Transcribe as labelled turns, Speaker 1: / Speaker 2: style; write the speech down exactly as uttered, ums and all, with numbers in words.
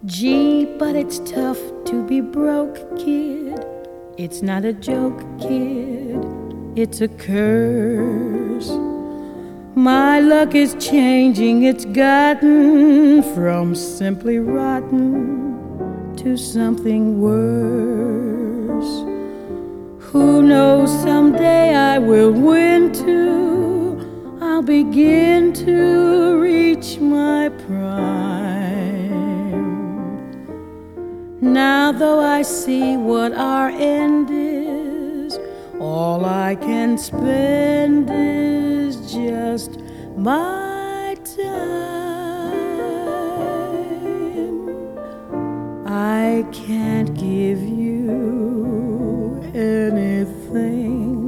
Speaker 1: Gee, but it's tough to be broke, kid. It's not a joke, kid. It's a curse. My luck is changing. It's gotten from simply rotten to something worse. Who knows, someday I will win too. I'll begin to reach my prime. Now though I see what our end is, all I can spend is just my time. I can't give